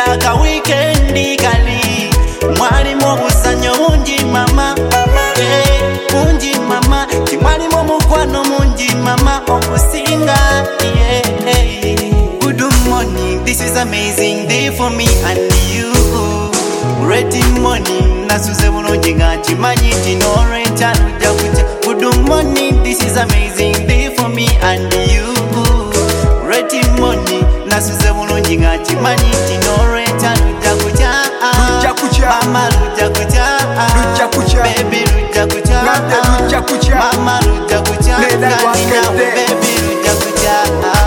ka weekendi kali mwalimu obusanyo mungi mama mungi mama kimwalimu omukwano mungi mama okusinga Good morning, this is amazing day for me and you. Rating money nasuze bulungi nga kimanyi tinorecha lujja kucha. Good morning, this is amazing day for me and you. Rating money nasuze bulungi nga kimanyi tinorecha lujja kucha. Mama lujja kucha, baby lujja kucha, mama lujja kucha, baby lujja kucha.